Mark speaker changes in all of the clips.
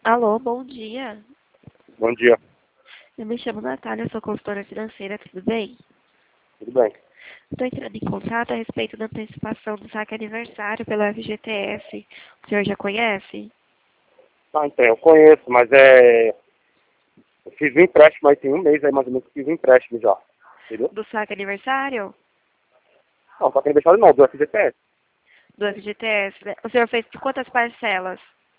Speaker 1: Alô, bom dia.
Speaker 2: Bom dia.
Speaker 1: Eu me chamo Natália, sou consultora financeira, tudo bem?
Speaker 2: Tudo bem?
Speaker 1: Estou entrando em contato a respeito da antecipação do saque aniversário pelo FGTS. O senhor já conhece?
Speaker 2: Ah, então, eu conheço, mas eu fiz um empréstimo, mas tem um mês aí mais ou menos que eu fiz um empréstimo já. Entendeu?
Speaker 1: Do saque aniversário?
Speaker 2: Não, só que aniversário não, do FGTS.
Speaker 1: Do FGTS, né? O senhor fez por quantas parcelas?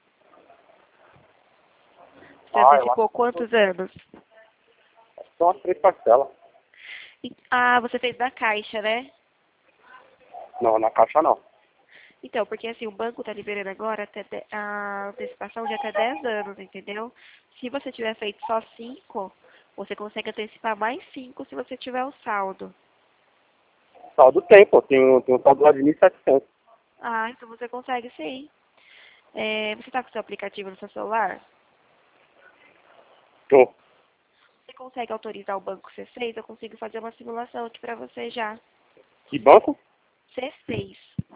Speaker 1: Você
Speaker 2: Ah, eu acho
Speaker 1: antecipou quantos anos?
Speaker 2: que são as 3 parcelas.
Speaker 1: Ah, você fez da Caixa, né?
Speaker 2: Não, na caixa não.
Speaker 1: Então, porque assim, o banco está liberando agora a antecipação de até 10 anos, entendeu? Se você tiver feito só 5, você consegue antecipar mais 5 se você tiver o saldo.
Speaker 2: Saldo tem, pô. Tem um saldo lá de 1.700.
Speaker 1: Ah, então você consegue sim. Você está com o seu aplicativo no seu celular?
Speaker 2: Tô.
Speaker 1: Você consegue autorizar o banco C6? Eu consigo fazer uma simulação aqui para você já.
Speaker 2: Que banco?
Speaker 1: C6.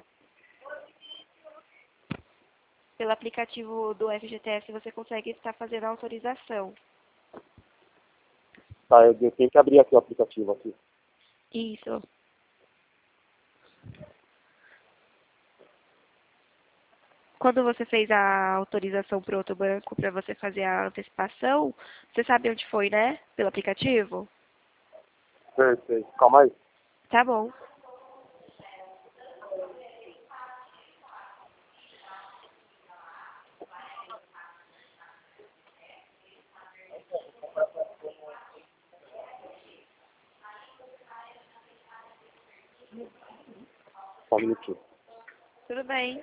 Speaker 1: Pelo aplicativo do FGTS você consegue estar fazendo a autorização.
Speaker 2: Tá, eu tenho que abrir aqui o aplicativo aqui.
Speaker 1: Isso. Quando você fez a autorização para outro banco para você fazer a antecipação, você sabe onde foi, né? Pelo aplicativo?
Speaker 2: Sei. Calma aí.
Speaker 1: Tá bom.
Speaker 2: Só um minutinho.
Speaker 1: Tudo bem.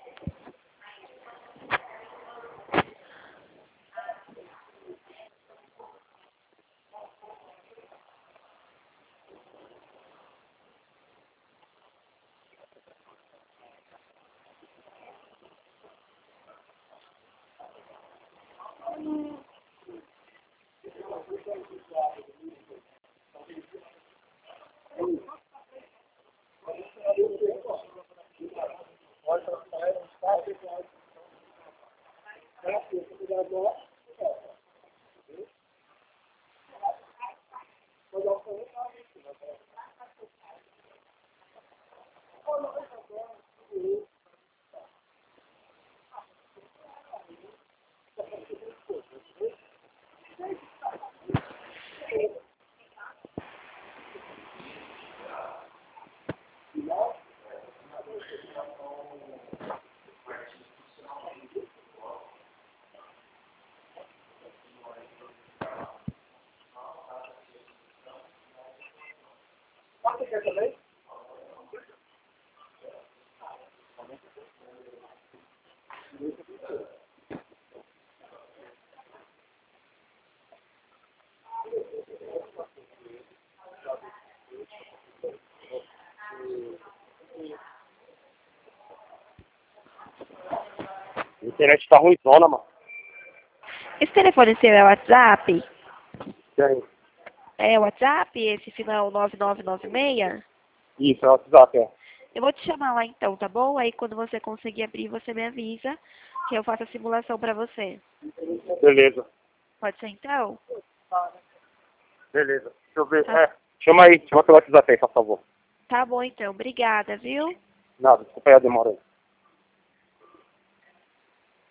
Speaker 2: A internet tá ruimzona, mano.
Speaker 1: Esse telefone seu é WhatsApp?
Speaker 2: Tem.
Speaker 1: É WhatsApp, esse final 9996?
Speaker 2: Isso, é o WhatsApp, é.
Speaker 1: Eu vou te chamar lá então, tá bom? Aí quando você conseguir abrir, você me avisa que eu faço a simulação pra você.
Speaker 2: Beleza.
Speaker 1: Pode ser então?
Speaker 2: Beleza. Deixa eu ver.
Speaker 1: Tá,
Speaker 2: Chama pelo WhatsApp aí, por favor.
Speaker 1: tá bom então. Obrigada, viu?
Speaker 2: Nada, desculpa aí a demora aí.